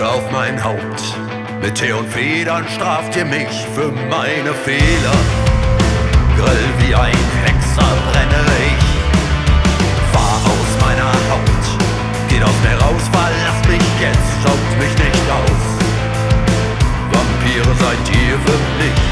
auf mein Haupt. Mit Tee und Federn straft ihr mich für meine Fehler. Grill wie ein Hexer brenne ich, fahr aus meiner Haut. Geht aus mir raus, verlasst mich jetzt, schaut mich nicht aus. Vampire seid ihr für mich.